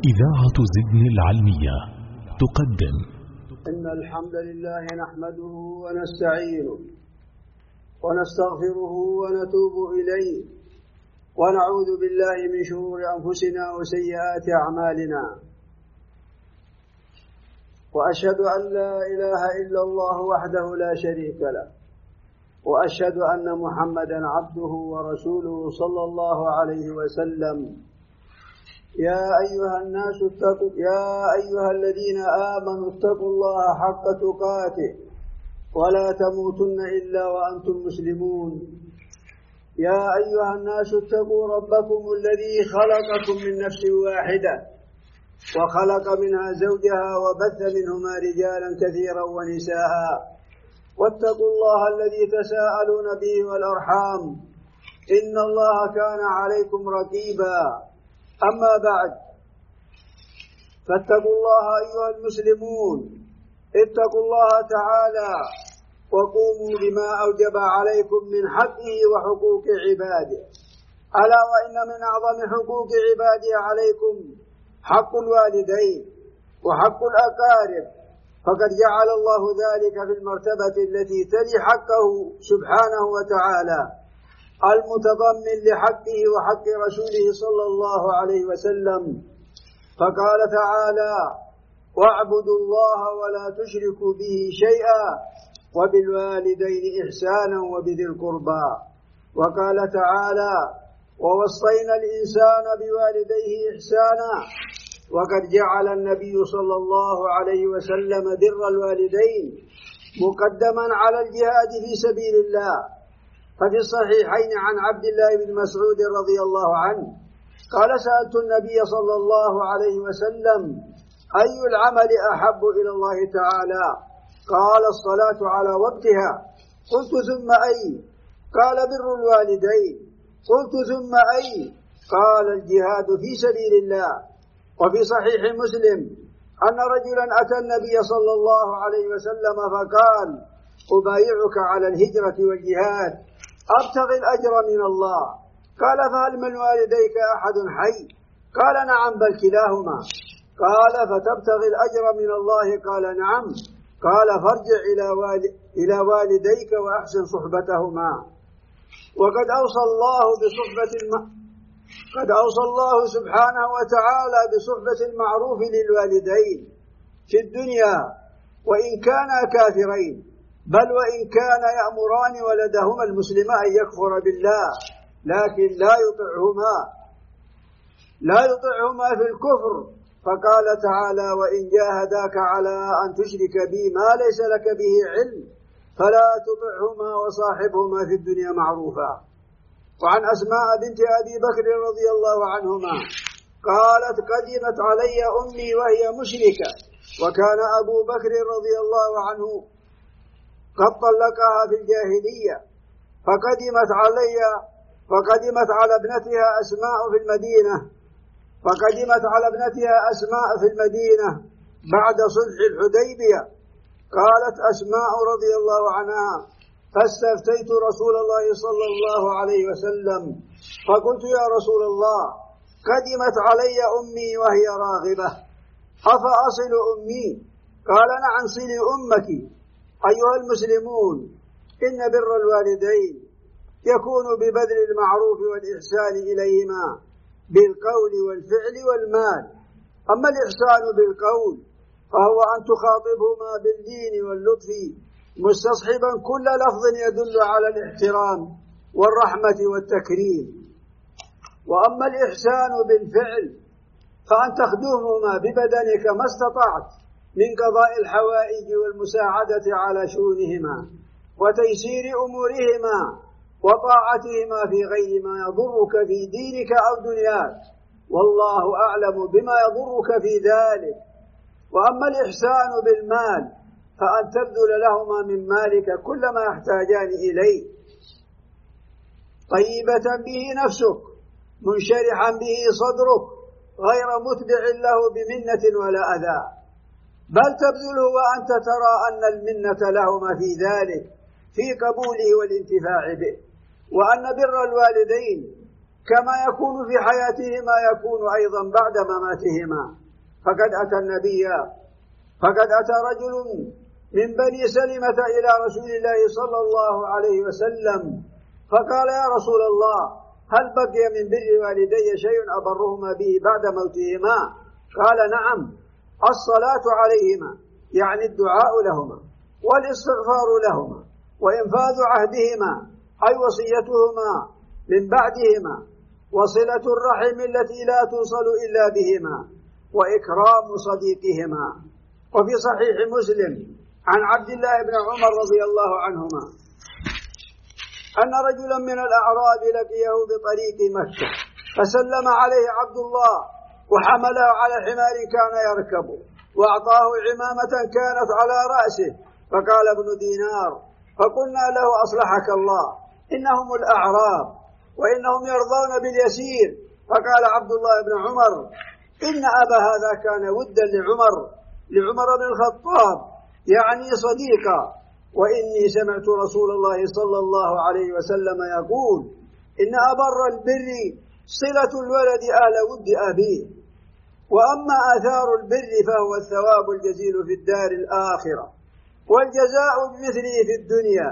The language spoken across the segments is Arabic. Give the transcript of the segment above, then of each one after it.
إذاعة زدن العلمية تقدم. إن الحمد لله نحمده ونستعينه ونستغفره ونتوب إليه ونعوذ بالله من شرور أنفسنا وسيئات أعمالنا، وأشهد أن لا إله إلا الله وحده لا شريك له، وأشهد أن محمدا عبده ورسوله صلى الله عليه وسلم. يا أيها الذين آمنوا اتقوا الله حق تقاته ولا تموتن إلا وأنتم مسلمون. يا أيها الناس اتقوا ربكم الذي خلقكم من نفس واحدة وخلق منها زوجها وبث منهما رجالا كثيرا ونساء، واتقوا الله الذي تساءلون به والأرحام إن الله كان عليكم رقيبا. أما بعد، فاتقوا الله أيها المسلمون، اتقوا الله تعالى وقوموا بما أوجب عليكم من حقه وحقوق عباده. ألا وإن من أعظم حقوق عباده عليكم حق الوالدين وحق الأقارب، فقد جعل الله ذلك في المرتبة التي تلي حقه سبحانه وتعالى، المتضمن لحقه وحق رسوله صلى الله عليه وسلم. فقال تعالى: واعبدوا الله ولا تشركوا به شيئا وبالوالدين إحسانا وبذي القربى. وقال تعالى: ووصينا الإنسان بوالديه إحسانا. وقد جعل النبي صلى الله عليه وسلم بر الوالدين مقدما على الجهاد في سبيل الله. ففي الصحيحين عن عبد الله بن مسعود رضي الله عنه قال: سألت النبي صلى الله عليه وسلم: أي العمل أحب إلى الله تعالى؟ قال: الصلاة على وقتها. قلت: ثم أي؟ قال: بر الوالدين. قلت: ثم أي؟ قال: الجهاد في سبيل الله. وفي صحيح مسلم أن رجلا أتى النبي صلى الله عليه وسلم فقال: أبايعك على الهجرة والجهاد أبتغي الأجر من الله. قال: فهل من والديك أحد حي؟ قال: نعم، بل كلاهما. قال: فتبتغي الأجر من الله؟ قال: نعم. قال: فارجع إلى والديك وأحسن صحبتهما. وقد أوصى الله سبحانه وتعالى بصحبة المعروف للوالدين في الدنيا وإن كانا كافرين، بل وإن كان يأمران ولدهما المسلم أن يكفر بالله، لكن لا يطعهما في الكفر. فقال تعالى: وإن جاهداك على أن تشرك بي ما ليس لك به علم فلا تطعهما وصاحبهما في الدنيا معروفا. وعن أسماء بنت أبي بكر رضي الله عنهما قالت: قدمت علي أمي وهي مشركة، وكان أبو بكر رضي الله عنه قد طلقها في الجاهلية، فقدمت على ابنتها أسماء في المدينة بعد صلح الحديبية. قالت أسماء رضي الله عنها: فاستفتيت رسول الله صلى الله عليه وسلم فقلت: يا رسول الله، قدمت علي أمي وهي راغبة، أفأصل أمي؟ قال: نعم، صلي أمك. أيها المسلمون، إن بر الوالدين يكون ببذل المعروف والإحسان إليهما بالقول والفعل والمال. أما الإحسان بالقول فهو أن تخاطبهما باللين واللطف مستصحبا كل لفظ يدل على الاحترام والرحمة والتكريم. وأما الإحسان بالفعل فأن تخدمهما ببدنك ما استطعت من قضاء الحوائج والمساعدة على شؤونهما وتيسير أمورهما وطاعتهما في غير ما يضرك في دينك أو دنياك، والله أعلم بما يضرك في ذلك. وأما الإحسان بالمال فأن تبذل لهما من مالك كل ما يحتاجان إليه، طيبة به نفسك منشرحا به صدرك غير متبع له بمنة ولا أذى، بل تبذله وأنت ترى أن المنة لهما في ذلك في قبوله والانتفاع به. وأن بر الوالدين كما يكون في حياتهما يكون أيضا بعد مماتهما. فقد أتى رجل من بني سلمة إلى رسول الله صلى الله عليه وسلم فقال: يا رسول الله، هل بقي من بر والدي شيء أبرهما به بعد موتهما؟ قال: نعم، الصلاة عليهما، يعني الدعاء لهما، والاستغفار لهما، وإنفاذ عهدهما أي وصيتهما من بعدهما، وصلة الرحم التي لا توصل إلا بهما، وإكرام صديقهما. وفي صحيح مسلم عن عبد الله بن عمر رضي الله عنهما أن رجلا من الأعراب لقيه بطريق مكة فسلم عليه عبد الله وحمله على حمار كان يركبه وأعطاه عمامة كانت على رأسه، فقال ابن دينار: فقلنا له: أصلحك الله، إنهم الأعراب وإنهم يرضون باليسير. فقال عبد الله بن عمر: إن أبا هذا كان ودا لعمر بن الخطاب، يعني صديقا، وإني سمعت رسول الله صلى الله عليه وسلم يقول: إن أبر البر صلة الولد أهل ود أبيه، وأما آثار البر فهو الثواب الجزيل في الدار الآخرة، والجزاء بمثله في الدنيا،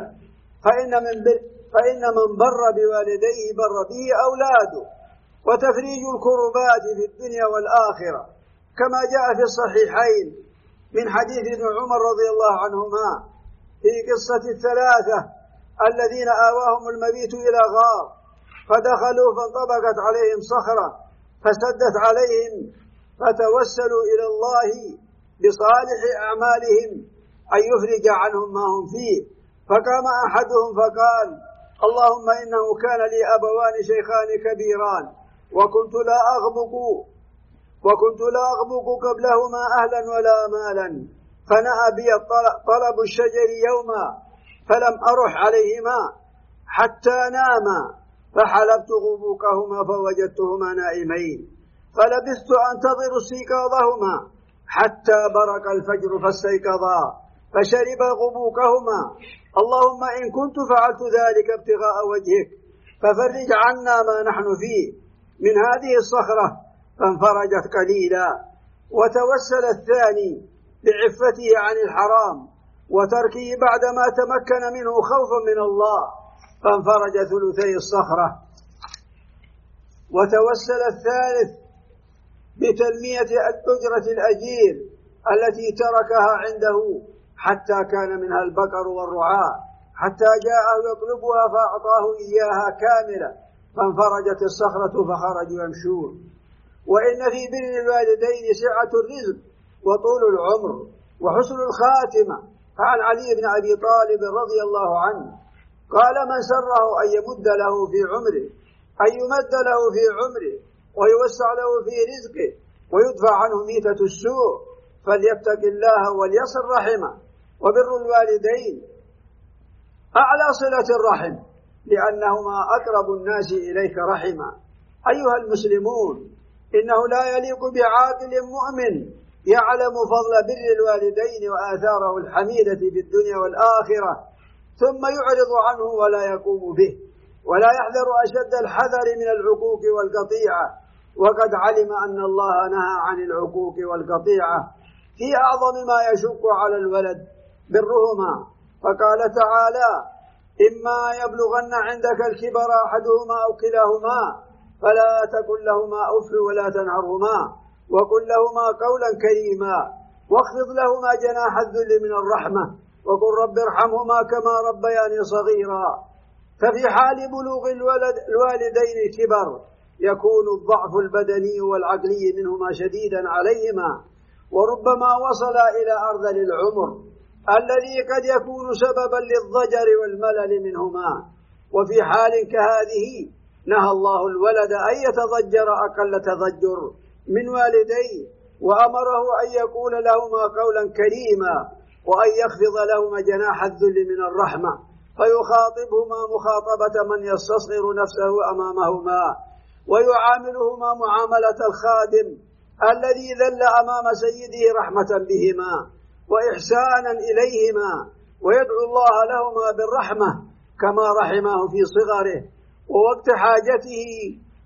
فإن من بر بوالديه بر به أولاده، وتفريج الكربات في الدنيا والآخرة، كما جاء في الصحيحين من حديث ابن عمر رضي الله عنهما في قصة الثلاثة الذين آواهم المبيت إلى غار فدخلوا فانطبقت عليهم صخرة فسدت عليهم، فتوسلوا إلى الله بصالح أعمالهم أن يفرج عنهم ما هم فيه. فقام أحدهم فقال: اللهم إنه كان لي أبوان شيخان كبيران وكنت لا أغبق قبلهما أهلا ولا مالا، فنأى بي طلب الشجر يوما فلم أرح عليهما حتى ناما، فحلبت غبوقهما فوجدتهما نائمين، فلبثت أنتظر استيقاظهما حتى برق الفجر فاستيقظا فشرب غبوقهما. اللهم إن كنت فعلت ذلك ابتغاء وجهك ففرج عنا ما نحن فيه من هذه الصخرة، فانفرجت قليلا. وتوسل الثاني بعفته عن الحرام وتركه بعدما تمكن منه خوفا من الله، فانفرج ثلثي الصخرة. وتوسل الثالث بتنمية أجرة الأجير التي تركها عنده حتى كان منها البقر والرعاء، حتى جاءه يطلبها فأعطاه إياها كاملة، فانفرجت الصخرة فخرجوا يمشون. وإن في بر الوالدين سعة الرزق وطول العمر وحسن الخاتمة. فعن علي بن أبي طالب رضي الله عنه قال: من سره أن يمد له في عمره ويوسع له في رزقه ويدفع عنه ميتة السوء فليتق الله وليصل رحمه. وبر الوالدين أعلى صلة الرحم لأنهما أقرب الناس إليك رحما. أيها المسلمون، إنه لا يليق بعاقل مؤمن يعلم فضل بر الوالدين وآثاره الحميدة في الدنيا والآخرة ثم يعرض عنه ولا يقوم به، ولا يحذر أشد الحذر من العقوق والقطيعة، وقد علم أن الله نهى عن العقوق والقطيعة في أعظم ما يشق على الولد برهما. فقال تعالى: إما يبلغن عندك الكبر أحدهما أو كلاهما فلا تقل لهما أف ولا تنهرهما وقل لهما قولا كريما واخفض لهما جناح الذل من الرحمة وقل رب ارحمهما كما ربياني صغيرا. ففي حال بلوغ الوالدين الكبر يكون الضعف البدني والعقلي منهما شديدا عليهما، وربما وصل إلى أرذل العمر الذي قد يكون سببا للضجر والملل منهما. وفي حال كهذه نهى الله الولد أن يتضجر أقل تضجر من والديه، وأمره أن يقول لهما قولا كريما وأن يخفض لهما جناح الذل من الرحمة، فيخاطبهما مخاطبة من يستصغر نفسه أمامهما، ويعاملهما معاملة الخادم الذي ذل أمام سيده رحمة بهما وإحسانا إليهما، ويدعو الله لهما بالرحمة كما رحمه في صغره ووقت حاجته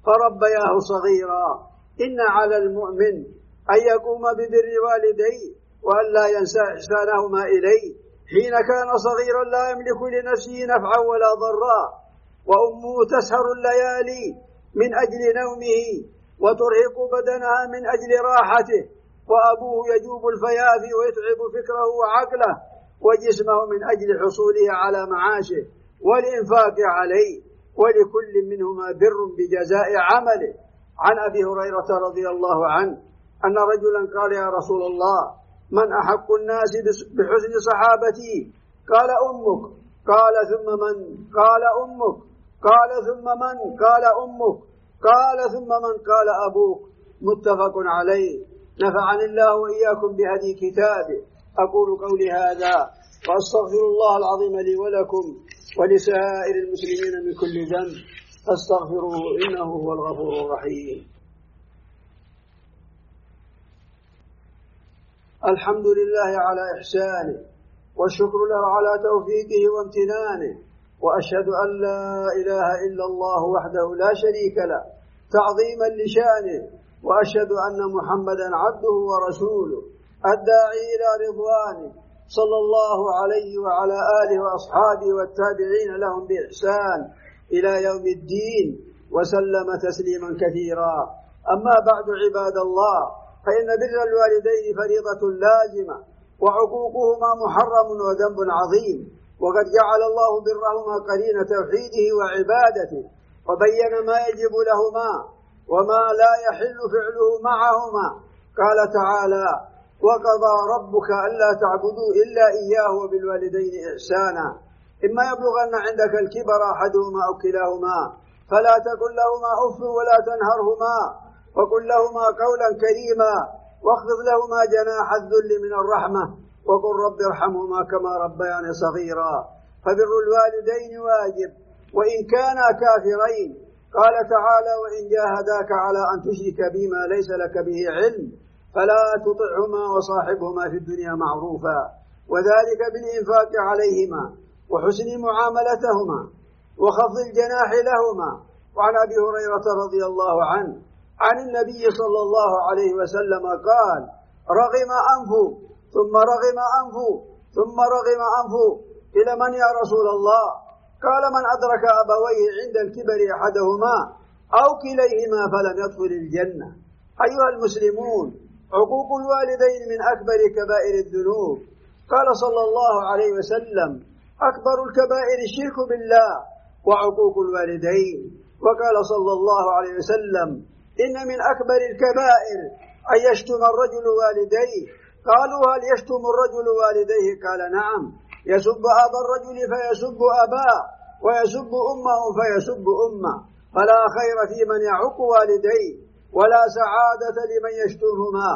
فربياه صغيرا. إن على المؤمن أن يقوم ببر والديه وأن لا ينسى إحسانهما إليه حين كان صغيرا لا يملك لنفسه نفعا ولا ضرا، وأمه تسهر الليالي من أجل نومه وترهق بدنها من أجل راحته، وأبوه يجوب الفيافي ويتعب فكره وعقله وجسمه من أجل حصوله على معاشه والإنفاق عليه، ولكل منهما بر بجزاء عمله. عن أبي هريرة رضي الله عنه أن رجلا قال: يا رسول الله، من أحق الناس بحسن صحابتي؟ قال: أمك. قال: ثم من؟ قال: أمك. قال: ثم من؟ قال: أمك. قال: ثم من؟ قال: أبوك. متفق عليه. نفعني الله وإياكم بهدي كتابه. أقول قولي هذا وأستغفر الله العظيم لي ولكم ولسائر المسلمين من كل ذنب فاستغفروه إنه هو الغفور الرحيم. الحمد لله على إحسانه، والشكر له على توفيقه وامتنانه، وأشهد أن لا إله إلا الله وحده لا شريك له تعظيما لشانه، وأشهد أن محمدا عبده ورسوله الداعي إلى رضوانه، صلى الله عليه وعلى آله وأصحابه والتابعين لهم بإحسان إلى يوم الدين، وسلم تسليما كثيرا. أما بعد عباد الله، فإن بر الوالدين فريضة لازمة، وعقوقهما محرم وذنب عظيم، وقد جعل الله برهما قرين توحيده وعبادته، وبين ما يجب لهما وما لا يحل فعله معهما. قال تعالى: وقضى ربك ألا تعبدوا إلا إياه وبالوالدين إحسانا، إما يبلغن عندك الكبر أحدهما أو كلاهما فلا تقل لهما أف ولا تنهرهما، وقل لهما قولا كريما، واخفض لهما جناح الذل من الرحمة، وقل رب ارحمهما كما ربياني صغيرا. فبر الوالدين واجب وإن كانا كافرين. قال تعالى: وإن جاهداك على أن تشرك بما ليس لك به علم فلا تطعهما وصاحبهما في الدنيا معروفا، وذلك بالإنفاق عليهما وحسن معاملتهما وخفض الجناح لهما. وعن أبي هريرة رضي الله عنه عن النبي صلى الله عليه وسلم قال: رغم أنفه ثم رغم أنفه ثم رغم أنفه. إلى من يا رسول الله؟ قال: من أدرك أبويه عند الكبر أحدهما أو كليهما فلم يدخل الجنة. أيها المسلمون، عقوق الوالدين من أكبر كبائر الذنوب. قال صلى الله عليه وسلم: أكبر الكبائر الشرك بالله وعقوق الوالدين. وقال صلى الله عليه وسلم: إن من أكبر الكبائر أن يشتم الرجل والديه. قالوا: هل يشتم الرجل والديه؟ قال: نعم، يسب أبا الرجل فيسب أباه، ويسب أمه فيسب أمه، فلا خير في من يعق والديه، ولا سعادة لمن يشتمهما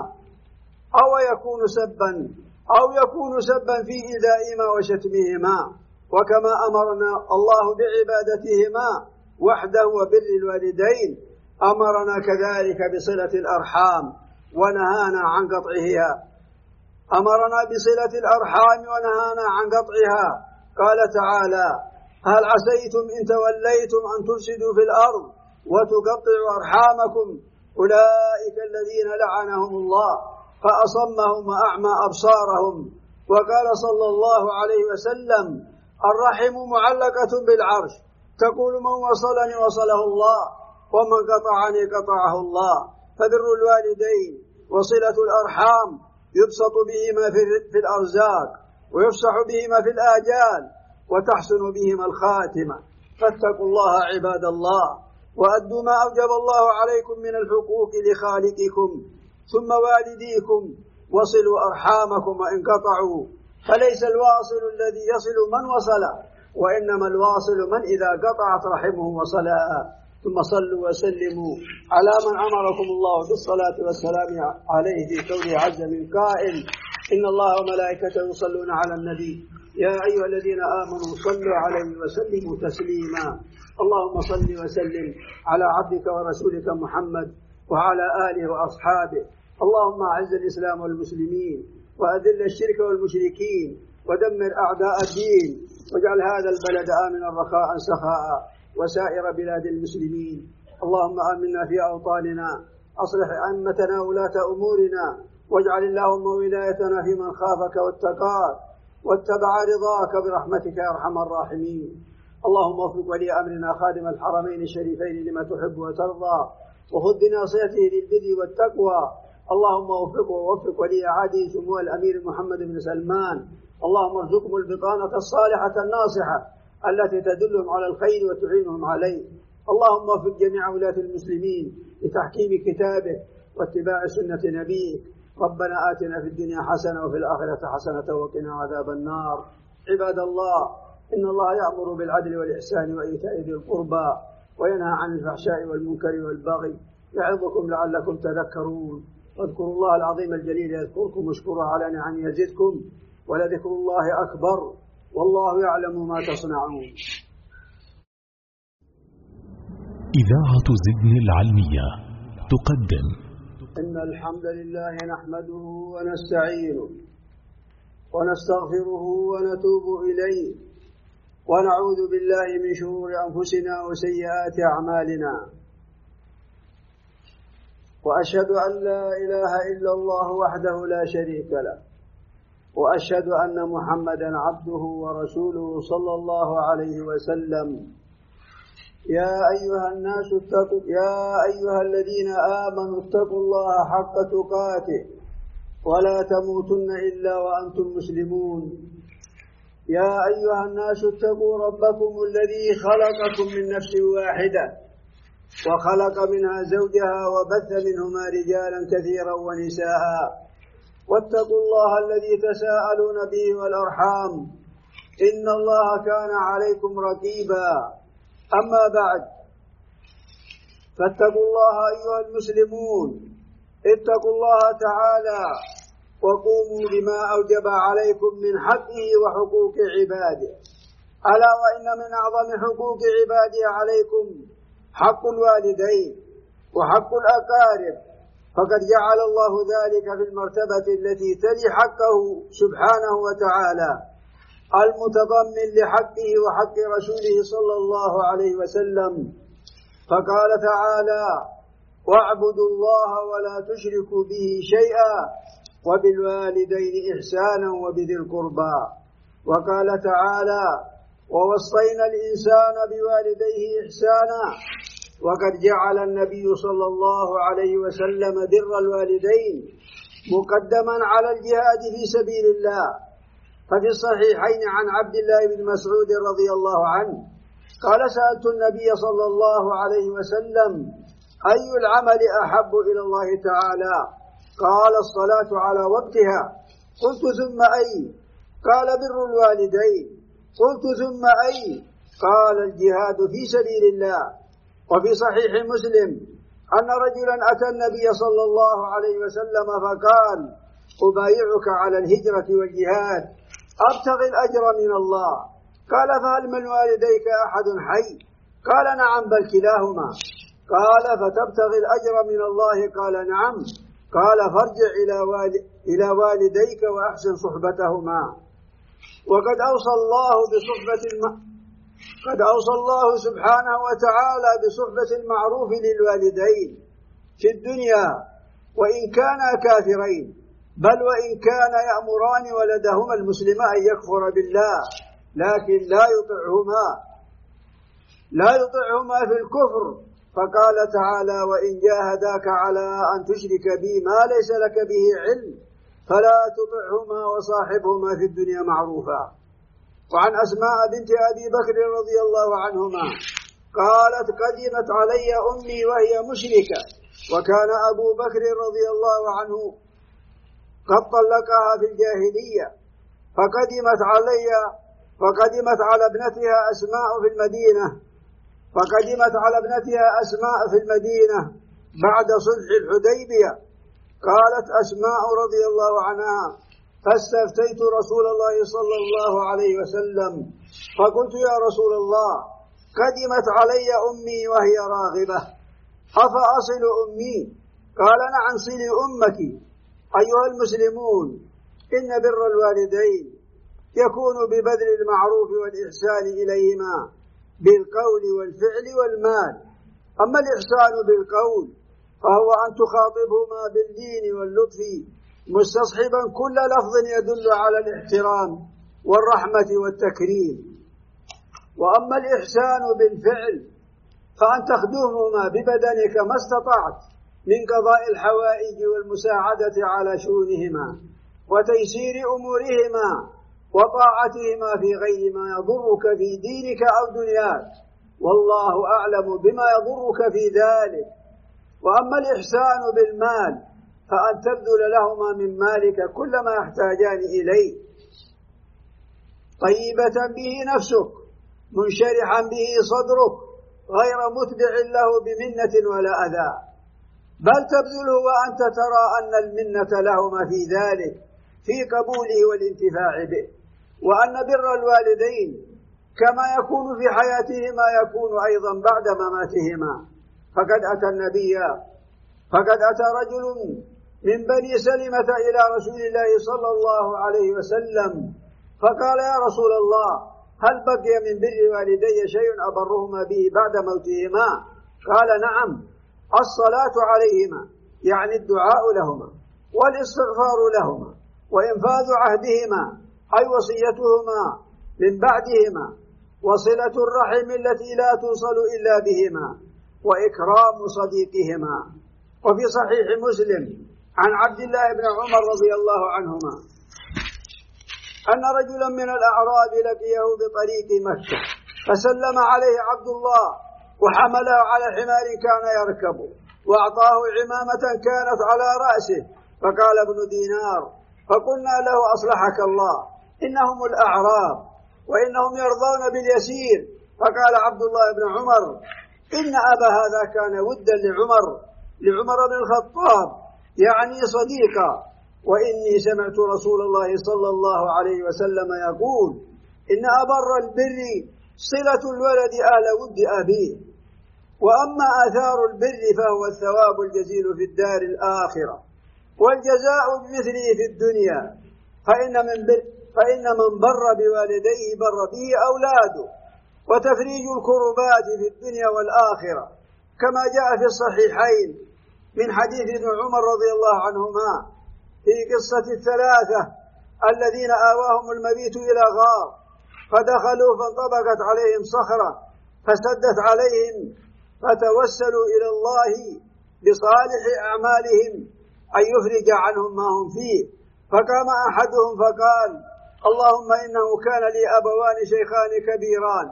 أو يكون سبا في إيذائهما وشتمهما. وكما أمرنا الله بعبادتهما وحده وبر الوالدين، أمرنا كذلك بصلة الأرحام ونهانا عن قطعها. قال تعالى: هل عسيتم إن توليتم أن تفسدوا في الأرض وتقطعوا أرحامكم أولئك الذين لعنهم الله فأصمهم وأعمى أبصارهم. وقال صلى الله عليه وسلم: الرحم معلقة بالعرش، تقول من وصلني وصله الله، ومن قطعني قطعه الله. فبر الوالدين وصلة الأرحام يبسط بهما في الأرزاق، ويفسح بهما في الآجال، وتحسن بهما الخاتمة. فاتقوا الله عباد الله، وأدوا ما أوجب الله عليكم من الحقوق لخالقكم ثم والديكم، وصلوا أرحامكم وإن قطعوا، فليس الواصل الذي يصل من وصل، وإنما الواصل من إذا قطعت رحمه وصلا. ثم صلوا وسلموا على من أمركم الله بالصلاة والسلام عليه في قوله عز من قائل: إن الله وملائكته يصلون على النبي يا أيها الذين آمنوا صلوا عليه وسلموا تسليما. اللهم صل وسلم على عبدك ورسولك محمد وعلى آله وأصحابه. اللهم أعز الإسلام والمسلمين، وأذل الشرك والمشركين، ودمر أعداء الدين، واجعل هذا البلد آمنا رخاء سخاء، وسائر بلاد المسلمين. اللهم آمنا في أوطاننا، أصلح أئمتنا ولاة أمورنا، واجعل اللهم ولايتنا في من خافك واتقاك واتبع رضاك برحمتك يا أرحم الراحمين. اللهم وفق ولي أمرنا خادم الحرمين الشريفين لما تحب وترضى، وخذ بناصيته للبر والتقوى. اللهم وفقه ووفق ولي عهده سمو الأمير محمد بن سلمان. اللهم ارزقهم البطانة الصالحة الناصحة التي تدلهم على الخير وتعينهم عليه. اللهم وفق جميع ولاة المسلمين لتحكيم كتابك واتباع سنة نبيك. ربنا آتنا في الدنيا حسنة وفي الآخرة حسنة وقنا عذاب النار. عباد الله، إن الله يأمر بالعدل والإحسان وإيتاء ذي القربى وينهى عن الفحشاء والمنكر والبغي، يعظكم لعلكم تذكرون. واذكروا الله العظيم الجليل يذكركم واشكروه على نعمه يزدكم، ولذكر الله أكبر، والله يعلم ما تصنعون. إذاعة زدن العلمية تقدم. إن الحمد لله نحمده ونستعينه ونستغفره ونتوب إليه، ونعوذ بالله من شرور أنفسنا وسيئات أعمالنا، وأشهد أن لا إله إلا الله وحده لا شريك له، وأشهد أن محمدا عبده ورسوله صلى الله عليه وسلم. يا أيها الذين آمنوا اتقوا الله حق تقاته ولا تموتن إلا وأنتم مسلمون. يا أيها الناس اتقوا ربكم الذي خلقكم من نفس واحدة وخلق منها زوجها وبث منهما رجالا كثيرا ونساء، واتقوا الله الذي تساءلون به والأرحام، إن الله كان عليكم رقيبا. أما بعد، فاتقوا الله أيها المسلمون، اتقوا الله تعالى وقوموا بما أوجب عليكم من حقه وحقوق عباده. ألا وإن من أعظم حقوق عباده عليكم حق الوالدين وحق الأقارب، فقد جعل الله ذلك في المرتبة التي تلي حقه سبحانه وتعالى، المتضمن لحقه وحق رسوله صلى الله عليه وسلم. فقال تعالى: واعبدوا الله ولا تشركوا به شيئا وبالوالدين إحسانا وبذي القربى. وقال تعالى: ووصينا الإنسان بوالديه إحسانا. وقد جعل النبي صلى الله عليه وسلم بر الوالدين مقدما على الجهاد في سبيل الله. ففي الصحيحين عن عبد الله بن مسعود رضي الله عنه قال: سألت النبي صلى الله عليه وسلم: أي العمل أحب إلى الله تعالى؟ قال: الصلاة على وقتها. قلت: ثم أي؟ قال: بر الوالدين. قلت: ثم أي؟ قال: الجهاد في سبيل الله. وفي صحيح مسلم أن رجلا أتى النبي صلى الله عليه وسلم فقال: أبايعك على الهجرة والجهاد أبتغي الأجر من الله. قال: فهل من والديك أحد حي؟ قال: نعم، بل كلاهما. قال: فتبتغي الأجر من الله؟ قال: نعم. قال: فارجع إلى والديك وأحسن صحبتهما. وقد أوصى الله سبحانه وتعالى بصحبة المعروف للوالدين في الدنيا وإن كانا كافرين، بل وإن كان يأمران ولدهما المسلم أن يكفر بالله، لكن لا يطعهما في الكفر. فقال تعالى: وإن جاهداك على أن تشرك بي ما ليس لك به علم فلا تطعهما وصاحبهما في الدنيا معروفا. وعن أسماء بنت أبي بكر رضي الله عنهما قالت: قدمت علي أمي وهي مشركة، وكان أبو بكر رضي الله عنه قد طلقها في الجاهلية، فقدمت على ابنتها أسماء في المدينة بعد صلح الحديبية. قالت أسماء رضي الله عنها: فاستفتيت رسول الله صلى الله عليه وسلم فقلت: يا رسول الله، قدمت علي أمي وهي راغبة، أفأصل أمي؟ قال: نعم، صلي أمك. أيها المسلمون، إن بر الوالدين يكون ببذل المعروف والإحسان إليهما بالقول والفعل والمال. أما الإحسان بالقول فهو أن تخاطبهما باللين واللطف مستصحبا كل لفظ يدل على الاحترام والرحمة والتكريم. وأما الإحسان بالفعل فأن تخدمهما ببدنك ما استطعت من قضاء الحوائج والمساعدة على شؤونهما وتيسير أمورهما وطاعتهما في غير ما يضرك في دينك أو دنياك، والله أعلم بما يضرك في ذلك. وأما الإحسان بالمال فأن تبذل لهما من مالك كل ما يحتاجان إليه، طيبة به نفسك منشرحا به صدرك غير متبع له بمنة ولا أذى، بل تبذله وأنت ترى أن المنة لهما في ذلك في قبوله والانتفاع به، وأن بر الوالدين كما يكون في حياتهما يكون أيضا بعد مماتهما. فقد أتى رجل من بني سلمة إلى رسول الله صلى الله عليه وسلم فقال: يا رسول الله، هل بقي من بر والدي شيء أبرهما به بعد موتهما؟ قال: نعم، الصلاة عليهما، يعني الدعاء لهما والاستغفار لهما وإنفاذ عهدهما أي وصيتهما من بعدهما، وصلة الرحم التي لا توصل إلا بهما، وإكرام صديقهما. وفي صحيح مسلم عن عبد الله بن عمر رضي الله عنهما أن رجلا من الأعراب لقيه بطريق مكة فسلم عليه عبد الله وحمله على حمار كان يركبه وأعطاه عمامة كانت على رأسه، فقال ابن دينار: فقلنا له: أصلحك الله، إنهم الأعراب وإنهم يرضون باليسير. فقال عبد الله بن عمر: إن أبا هذا كان ودا لعمر بن الخطاب، يعني صديقا، وإني سمعت رسول الله صلى الله عليه وسلم يقول: إن أبر البر صلة الولد أهل ود أبيه. وأما آثار البر فهو الثواب الجزيل في الدار الآخرة والجزاء بمثله في الدنيا، فإن من بر بوالديه بر به أولاده، وتفريج الكربات في الدنيا والآخرة، كما جاء في الصحيحين من حديث ابن عمر رضي الله عنهما في قصة الثلاثة الذين آواهم المبيت إلى غار فدخلوا فانطبقت عليهم صخرة فسدت عليهم، فتوسلوا إلى الله بصالح أعمالهم أن يفرج عنهم ما هم فيه، فقام أحدهم فقال: اللهم إنه كان لي أبوان شيخان كبيران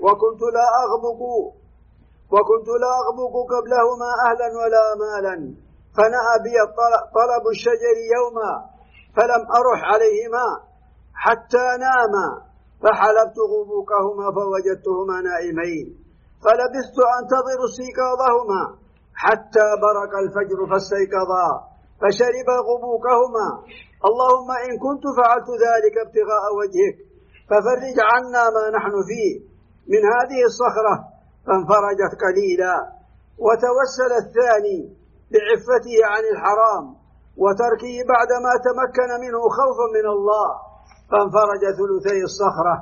وكنت لا أغبق قبلهما أهلا ولا مالا، فنأى بي طلب الشجر يوما فلم أرح عليهما حتى ناما، فحلبت غبوقهما فوجدتهما نائمين، فلبثت أنتظر استيقاظهما حتى برق الفجر فاستيقظا فشرب غبوقهما. اللهم إن كنت فعلت ذلك ابتغاء وجهك ففرج عنا ما نحن فيه من هذه الصخرة، فانفرجت قليلا. وتوسل الثاني بعفته عن الحرام وتركه بعدما تمكن منه خوفا من الله، فانفرج ثلثي الصخرة.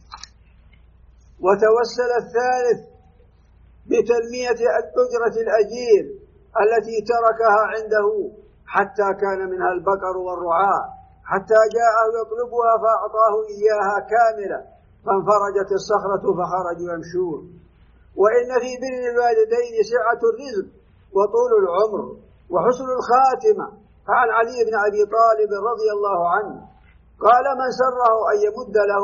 وتوسل الثالث بتنمية أجرة الأجير التي تركها عنده حتى كان منها البقر والرعاء، حتى جاءه يطلبها فأعطاه إياها كاملة، فانفرجت الصخرة فخرجوا يمشون. وإن في بر الوالدين سعة الرزق وطول العمر وحسن الخاتمة. فعن علي بن أبي طالب رضي الله عنه قال: من سره أن يمد له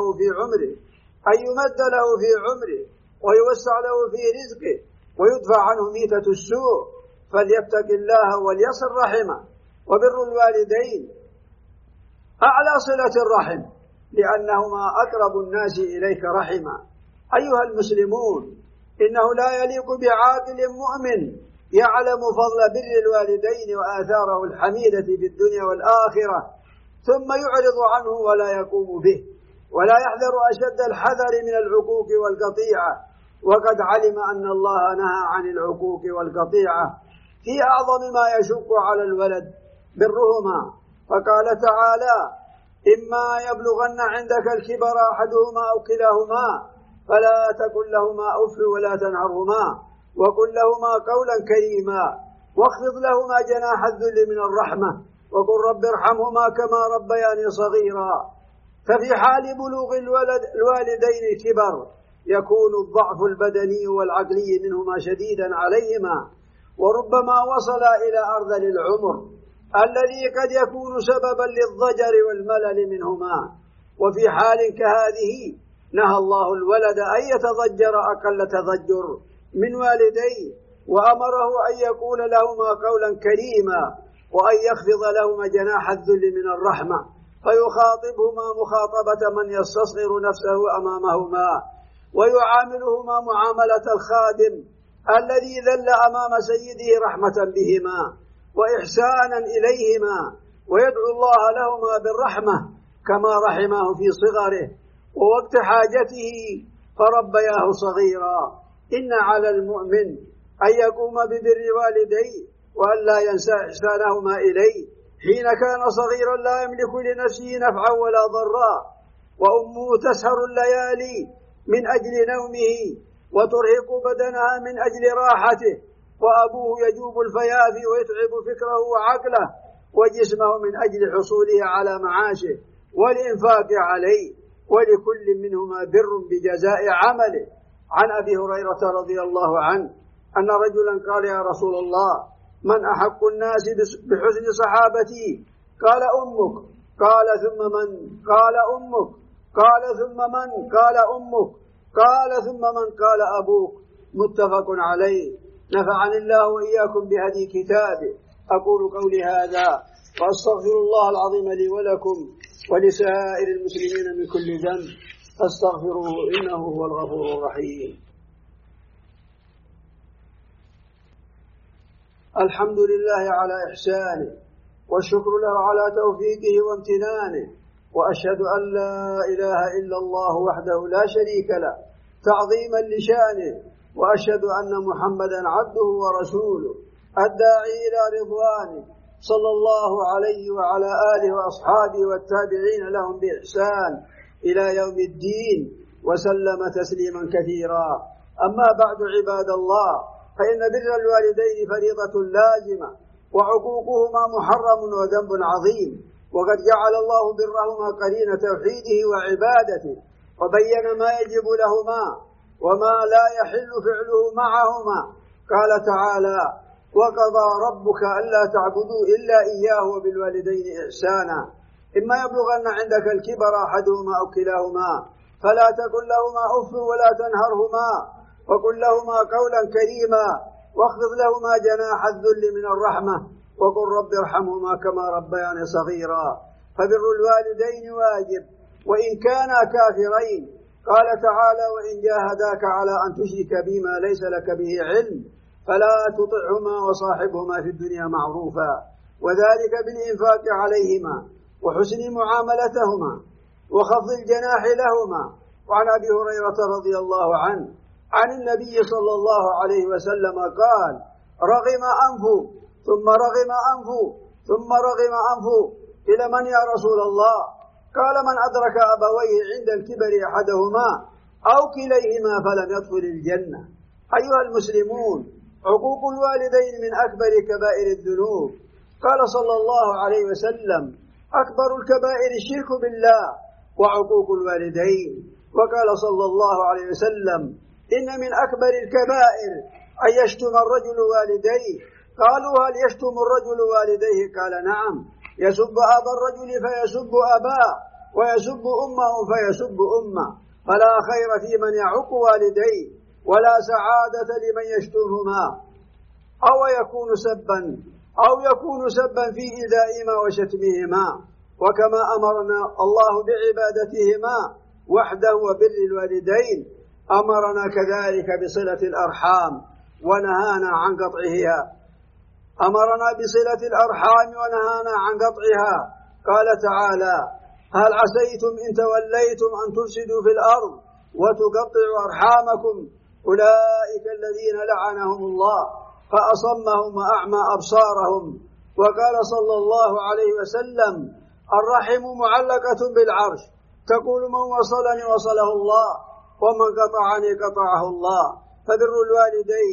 في عمره ويوسع له في رزقه ويدفع عنه ميتة السوء فليتق الله وليصل رحمه. وبر الوالدين أعلى صلة الرحم لأنهما أقرب الناس إليك رحما. أيها المسلمون، إنه لا يليق بعاقل مؤمن يعلم فضل بر الوالدين وآثاره الحميدة في الدنيا والآخرة ثم يعرض عنه ولا يقوم به ولا يحذر أشد الحذر من العقوق والقطيعة، وقد علم أن الله نهى عن العقوق والقطيعة في أعظم ما يشق على الولد برهما، فقال تعالى: إما يبلغن عندك الكبر أحدهما أو كلاهما فلا تقل لهما أف ولا تنهرهما وقل لهما قولا كريما واخفض لهما جناح الذل من الرحمة وقل رب ارحمهما كما ربياني صغيرا. ففي حال بلوغ الوالدين الكبر يكون الضعف البدني والعقلي منهما شديدا عليهما، وربما وصل إلى أرذل العمر الذي قد يكون سببا للضجر والملل منهما. وفي حال كهذه نهى الله الولد أن يتضجر أقل تضجر من والديه، وأمره أن يقول لهما قولا كريما وأن يخفض لهما جناح الذل من الرحمة، فيخاطبهما مخاطبة من يستصغر نفسه أمامهما، ويعاملهما معاملة الخادم الذي ذل أمام سيده رحمة بهما وإحسانا إليهما، ويدعو الله لهما بالرحمة كما رحمه في صغره ووقت حاجته فربياه صغيرا. إن على المؤمن أن يقوم ببر والديه وأن لا ينسى إحسانهما إليه حين كان صغيرا لا يملك لنفسه نفعا ولا ضرا، وأمه تسهر الليالي من أجل نومه وترهق بدنها من أجل راحته، وأبوه يجوب الفيافي ويتعب فكره وعقله وجسمه من أجل حصوله على معاشه والإنفاق عليه، ولكل منهما بر بجزاء عمله. عن أبي هريرة رضي الله عنه أن رجلا قال يا رسول الله من أحق الناس بحسن صحابتي؟ قال أمك. قال ثم من؟ قال أمك. قال ثم من؟ قال أمك. قال ثم من؟ قال أبوك. متفق عليه. نفعني الله وإياكم بهدي كتابه. أقول قولي هذا وأستغفر الله العظيم لي ولكم ولسائر المسلمين من كل ذنب فاستغفروه إنه هو الغفور الرحيم. الحمد لله على إحسانه والشكر له على توفيقه وامتنانه، وأشهد أن لا إله إلا الله وحده لا شريك له تعظيما لشانه، وأشهد أن محمدا عبده ورسوله الداعي إلى رضوانه صلى الله عليه وعلى آله وأصحابه والتابعين لهم بإحسان إلى يوم الدين وسلم تسليما كثيرا. أما بعد عباد الله، فإن بر الوالدين فريضة لازمة وعقوقهما محرم وذنب عظيم، وقد جعل الله برهما قرين توحيده وعبادته، وبين ما يجب لهما وما لا يحل فعله معهما. قال تعالى وقضى ربك ألا تعبدوا إلا إياه وبالوالدين إحسانا إما يبلغن عندك الكبر أحدهما أو كلاهما فلا تقل لهما أف ولا تنهرهما وقل لهما قولا كريما واخفض لهما جناح الذل من الرحمة وقل رب ارحمهما كما ربياني صغيرا. فبر الوالدين واجب وإن كانا كافرين. قال تعالى وإن جاهداك على أن تشرك بما ليس لك به علم فلا تطعهما وصاحبهما في الدنيا معروفا، وذلك بالإنفاق عليهما وحسن معاملتهما وخفض الجناح لهما. وعن أبي هريرة رضي الله عنه عن النبي صلى الله عليه وسلم قال رغم أنفه ثم رغم أنفه ثم رغم أنفه إلى من يا رسول الله؟ قال من أدرك أبويه عند الكبر أحدهما أو كليهما فلم يدخل الجنة. أيها المسلمون، عقوق الوالدين من أكبر كبائر الذنوب. قال صلى الله عليه وسلم أكبر الكبائر الشرك بالله وعقوق الوالدين. وقال صلى الله عليه وسلم إن من أكبر الكبائر أن يشتم الرجل والديه. قالوا هل يشتم الرجل والديه؟ قال نعم، يسب أبا الرجل فيسب أباه ويسب أمه فيسب أمه، فلا خير في من يعق والديه ولا سعادة لمن يشتمهما أو يكون سبا في إيذائهما وشتمهما. وكما أمرنا الله بعبادتهما وحده وبر الوالدين أمرنا كذلك بصلة الأرحام ونهانا عن قطعها. أمرنا بصلة الأرحام ونهانا عن قطعها. قال تعالى هل عسيتم إن توليتم أن تفسدوا في الأرض وتقطعوا أرحامكم أولئك الذين لعنهم الله فأصمهم وأعمى أبصارهم. وقال صلى الله عليه وسلم الرحم معلقة بالعرش تقول من وصلني وصله الله ومن قطعني قطعه الله. فبر الوالدين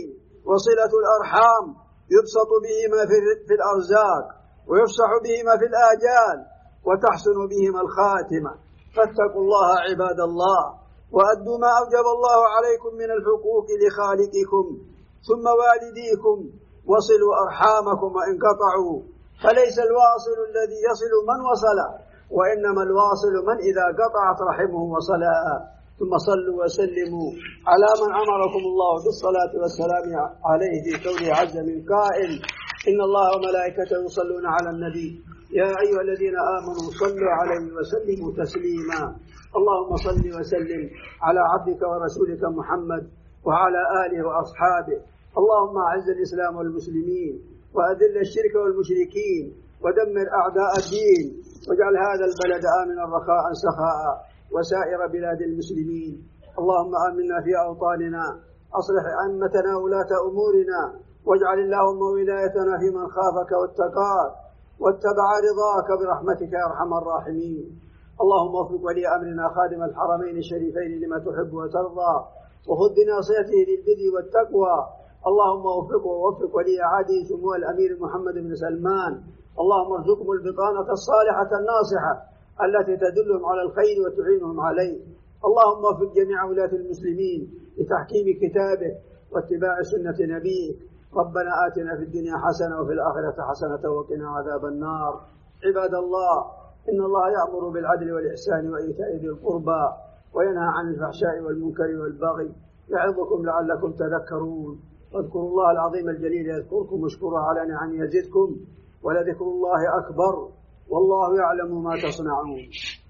وصلة الأرحام يبسط بهما في الأرزاق ويفسح بهما في الآجال وتحسن بهما الخاتمة. فاتقوا الله عباد الله وأدوا ما أوجب الله عليكم من الحقوق لخالقكم ثم والديكم. وصلوا أرحامكم وإن قطعوا، فليس الواصل الذي يصل من وصل، وإنما الواصل من إذا قطعت رحمه وصلها. ثم صلوا وسلموا على من أمركم الله بالصلاة والسلام عليه في قوله عز من قائل: إن الله وملائكته يصلون على النبي يا أيها الذين آمنوا صلوا عليه وسلموا تسليما. اللهم صل وسلم على عبدك ورسولك محمد وعلى آله وأصحابه. اللهم أعز الإسلام والمسلمين وأذل الشرك والمشركين ودمر أعداء الدين واجعل هذا البلد آمنا رخاء سخاء وسائر بلاد المسلمين. اللهم آمنا في أوطاننا، أصلح أئمتنا ولاة أمورنا، واجعل اللهم ولايتنا في من خافك واتقاك واتبع رضاك برحمتك يا أرحم الراحمين. اللهم وفق ولي أمرنا خادم الحرمين الشريفين لما تحب وترضى، وخذ بناصيته للبر والتقوى. اللهم ووفق ولي عهده سمو الأمير محمد بن سلمان. اللهم ارزقهم البطانة الصالحة الناصحة التي تدلهم على الخير وتعينهم عليه. اللهم وفق جميع ولاة المسلمين لتحكيم كتابه واتباع سنة نبيك. ربنا آتنا في الدنيا حسنة وفي الآخرة حسنة وقنا عذاب النار. عباد الله، إن الله يأمر بالعدل والإحسان وإيتاء ذي القربى وينهى عن الفحشاء والمنكر والبغي يعظكم لعلكم تذكرون. واذكروا الله العظيم الجليل يذكركم واشكروه على نعمه يزدكم ولذكر الله أكبر والله يعلم ما تصنعون.